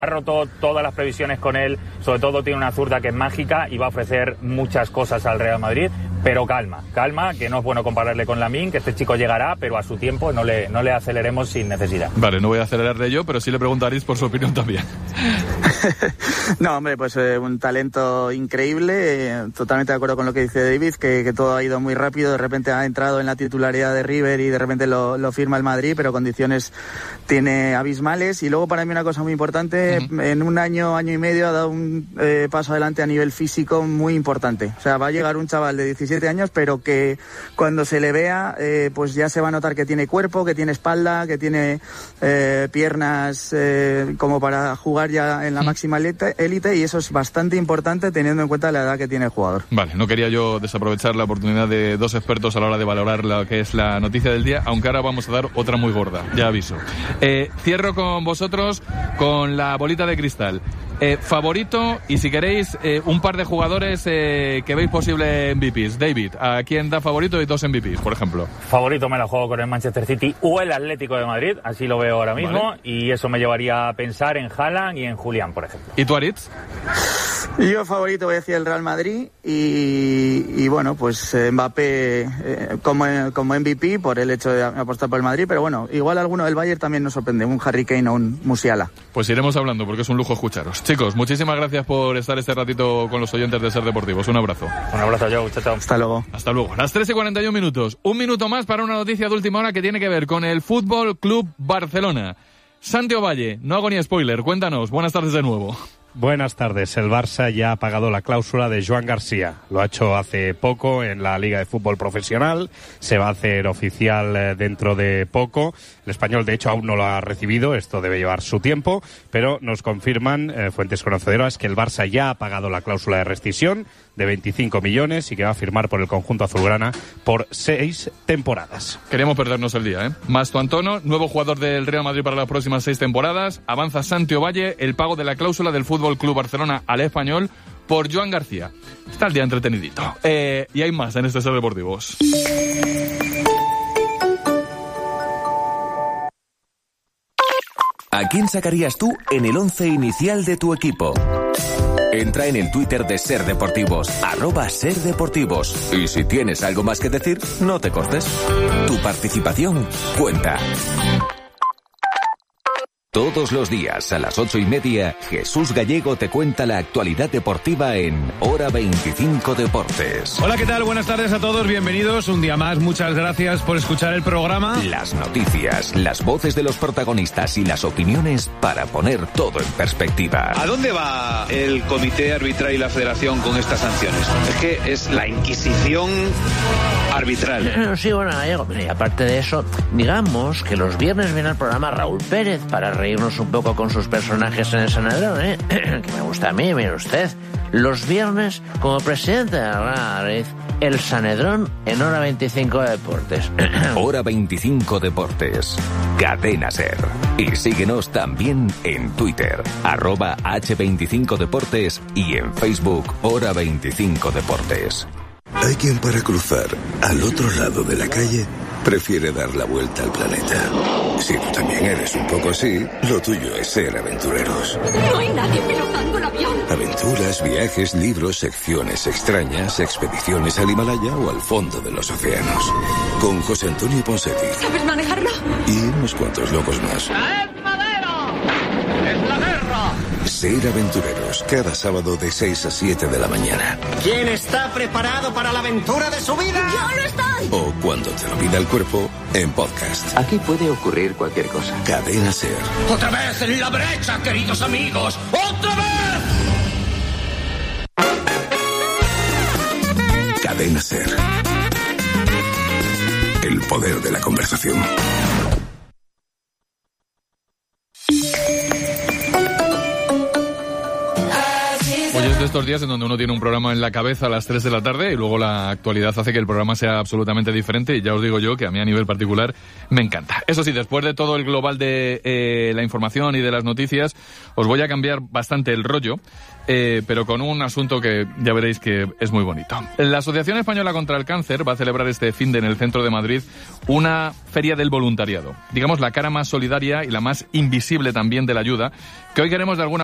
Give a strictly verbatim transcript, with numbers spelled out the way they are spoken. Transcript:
Ha roto todas las previsiones con él, sobre todo tiene una zurda que es mágica y va a ofrecer muchas cosas al Real Madrid, pero calma, calma, que no es bueno compararle con Lamine, que este chico llegará, pero a su tiempo no le, no le aceleremos sin necesidad. Vale, no voy a acelerarle yo, pero sí le pregunto a Aritz por su opinión también. No, hombre, pues eh, un talento increíble, eh, totalmente de acuerdo con lo que dice David, que, que todo ha ido muy rápido, de repente ha entrado en la titularidad de River y de repente lo, lo firma el Madrid, pero condiciones tiene abismales. Y luego para mí una cosa muy importante, uh-huh. en un año, año y medio ha dado un eh, paso adelante a nivel físico muy importante. O sea, va a llegar un chaval de diecisiete años, pero que cuando se le vea, eh, pues ya se va a notar que tiene cuerpo, que tiene espalda, que tiene eh, piernas eh, como para jugar ya en la uh-huh. máxima élite, y eso es bastante importante teniendo en cuenta la edad que tiene el jugador. Vale, no quería yo desaprovechar la oportunidad de dos expertos a la hora de valorar lo que es la noticia del día, aunque ahora vamos a dar otra muy gorda, ya aviso. Eh, cierro con vosotros con la bolita de cristal. Eh, favorito, y si queréis, eh, un par de jugadores eh, que veis posible M V Ps. David, ¿a quién da favorito y dos M V Ps, por ejemplo? Favorito me la juego con el Manchester City o el Atlético de Madrid, así lo veo ahora mismo, vale. Y eso me llevaría a pensar en Haaland y en Julián, por ejemplo. ¿Y tú, Aritz? Yo favorito voy a decir el Real Madrid y, y bueno, pues Mbappé eh, como, como M V P por el hecho de apostar por el Madrid, pero bueno, igual alguno del Bayern también nos sorprende, un Harry Kane o un Musiala. Pues iremos hablando porque es un lujo escucharos. Chicos, muchísimas gracias por estar este ratito con los oyentes de Ser Deportivos. Un abrazo. Un abrazo, Joe. Chao, chao. Hasta luego. Hasta luego. Las tres y cuarenta y un minutos. Un minuto más para una noticia de última hora que tiene que ver con el Fútbol Club Barcelona. Santi Ovalle, no hago ni spoiler. Cuéntanos. Buenas tardes de nuevo. Buenas tardes. El Barça ya ha pagado la cláusula de Joan García. Lo ha hecho hace poco en la Liga de Fútbol Profesional. Se va a hacer oficial dentro de poco. El español, de hecho, aún no lo ha recibido. Esto debe llevar su tiempo. Pero nos confirman eh, fuentes conocedoras que el Barça ya ha pagado la cláusula de rescisión de veinticinco millones y que va a firmar por el conjunto azulgrana por seis temporadas. Queríamos perdernos el día, ¿eh? Masto Antono, nuevo jugador del Real Madrid para las próximas seis temporadas. Avanza Santi Ovalle, el pago de la cláusula del Fútbol Club Barcelona al español por Joan García. Está el día entretenidito. Eh, y hay más en este Ser Deportivos. ¿A quién sacarías tú en el once inicial de tu equipo? Entra en el Twitter de Ser Deportivos, arroba Ser Deportivos. Y si tienes algo más que decir, no te cortes. Tu participación cuenta. Todos los días a las ocho y media, Jesús Gallego te cuenta la actualidad deportiva en Hora veinticinco Deportes. Hola, ¿qué tal? Buenas tardes a todos, bienvenidos un día más. Muchas gracias por escuchar el programa. Las noticias, las voces de los protagonistas y las opiniones para poner todo en perspectiva. ¿A dónde va el comité arbitral y la federación con estas sanciones? Es que es la Inquisición arbitral. Sí, bueno, Gallego, y aparte de eso, digamos que los viernes viene al programa Raúl Pérez para reírnos un poco con sus personajes en el Sanedrón, ¿eh? Que me gusta a mí, mire usted. Los viernes, como presidente de la Madrid, el Sanedrón en Hora veinticinco Deportes. Hora veinticinco Deportes. Cadena Ser. Y síguenos también en Twitter, arroba hache veinticinco Deportes y en Facebook, Hora veinticinco Deportes. Hay quien para cruzar al otro lado de la calle prefiere dar la vuelta al planeta. Si tú también eres un poco así, lo tuyo es ser aventureros. No hay nadie pilotando el avión. Aventuras, viajes, libros, secciones extrañas, expediciones al Himalaya o al fondo de los océanos. Con José Antonio Ponseti. ¿Sabes manejarlo? Y unos cuantos locos más. ¡Es madera! ¡Es la guerra! Ser aventureros, cada sábado de seis a siete de la mañana. ¿Quién está preparado para la aventura de su vida? ¡Yo lo estoy! O cuando te lo pida el cuerpo, en podcast. Aquí puede ocurrir cualquier cosa. Cadena Ser. ¡Otra vez en la brecha, queridos amigos! ¡Otra vez! Cadena Ser. El poder de la conversación. Pues de estos días en donde uno tiene un programa en la cabeza a las tres de la tarde y luego la actualidad hace que el programa sea absolutamente diferente, y ya os digo yo que a mí a nivel particular me encanta. Eso sí, después de todo el global de eh, la información y de las noticias, os voy a cambiar bastante el rollo, eh, pero con un asunto que ya veréis que es muy bonito. La Asociación Española contra el Cáncer va a celebrar este finde en el centro de Madrid una feria del voluntariado, digamos la cara más solidaria y la más invisible también de la ayuda, que hoy queremos de alguna